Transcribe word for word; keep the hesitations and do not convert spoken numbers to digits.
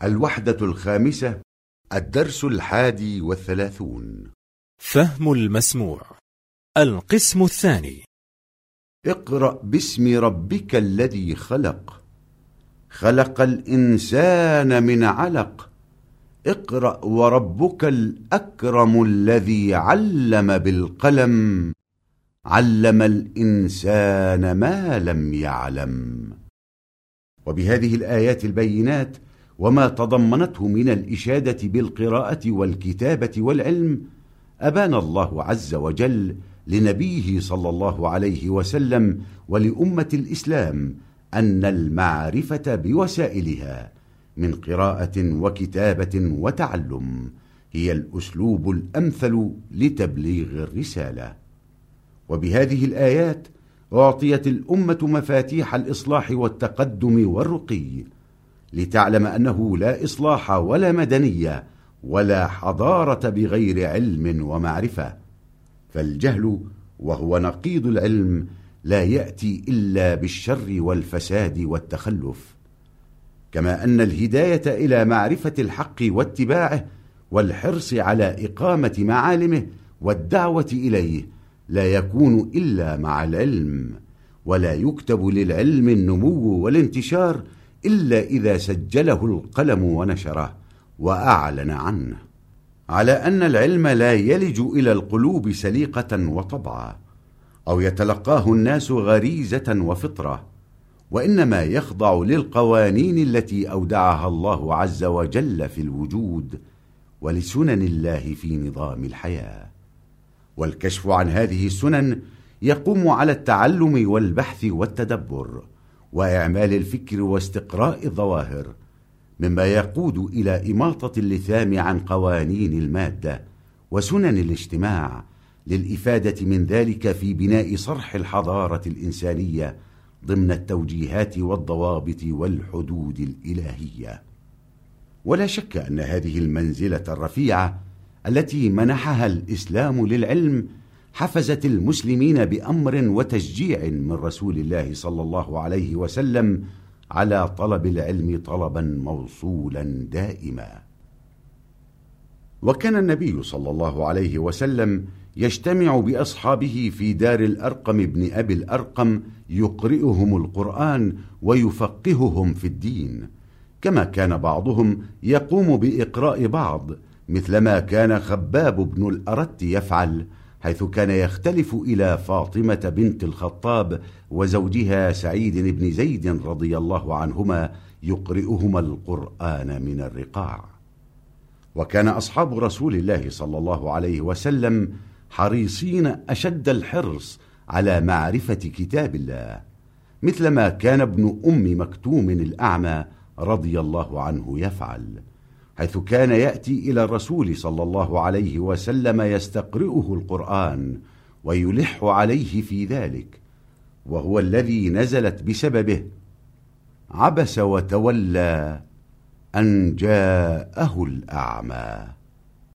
الوحدة الخامسة، الدرس الحادي والثلاثون. فهم المسموع. القسم الثاني. اقرأ باسم ربك الذي خلق، خلق الإنسان من علق. اقرأ وربك الأكرم الذي علم بالقلم، علم الإنسان ما لم يعلم. وبهذه الآيات البينات وما تضمنته من الإشادة بالقراءة والكتابة والعلم، أبان الله عز وجل لنبيه صلى الله عليه وسلم ولأمة الإسلام أن المعرفة بوسائلها من قراءة وكتابة وتعلم هي الأسلوب الأمثل لتبليغ الرسالة. وبهذه الآيات أعطيت الأمة مفاتيح الإصلاح والتقدم والرقي، لتعلم أنه لا إصلاح ولا مدنية ولا حضارة بغير علم ومعرفة، فالجهل وهو نقيض العلم لا يأتي إلا بالشر والفساد والتخلف، كما أن الهداية إلى معرفة الحق واتباعه والحرص على إقامة معالمه والدعوة إليه لا يكون إلا مع العلم، ولا يكتب للعلم النمو والانتشار إلا إذا سجله القلم ونشره وأعلن عنه، على أن العلم لا يلج إلى القلوب سليقة وطبعا أو يتلقاه الناس غريزة وفطرة، وإنما يخضع للقوانين التي أودعها الله عز وجل في الوجود ولسنن الله في نظام الحياة. والكشف عن هذه السنن يقوم على التعلم والبحث والتدبر وإعمال الفكر واستقراء الظواهر، مما يقود إلى إماطة اللثام عن قوانين المادة وسنن الاجتماع، للإفادة من ذلك في بناء صرح الحضارة الإنسانية ضمن التوجيهات والضوابط والحدود الإلهية. ولا شك أن هذه المنزلة الرفيعة التي منحها الإسلام للعلم حفزت المسلمين بأمر وتشجيع من رسول الله صلى الله عليه وسلم على طلب العلم طلبا موصولا دائما. وكان النبي صلى الله عليه وسلم يجتمع بأصحابه في دار الأرقم بن أبي الأرقم يقرئهم القرآن ويفقههم في الدين، كما كان بعضهم يقوم بإقراء بعض، مثلما كان خباب بن الأرت يفعل، حيث كان يختلف إلى فاطمة بنت الخطاب وزوجها سعيد بن زيد رضي الله عنهما يقرئهما القرآن من الرقاع. وكان أصحاب رسول الله صلى الله عليه وسلم حريصين أشد الحرص على معرفة كتاب الله، مثلما كان ابن أم مكتوم الأعمى رضي الله عنه يفعل، حيث كان يأتي إلى الرسول صلى الله عليه وسلم يستقرئه القرآن ويلح عليه في ذلك، وهو الذي نزلت بسببه عبس وتولى أن جاءه الأعمى.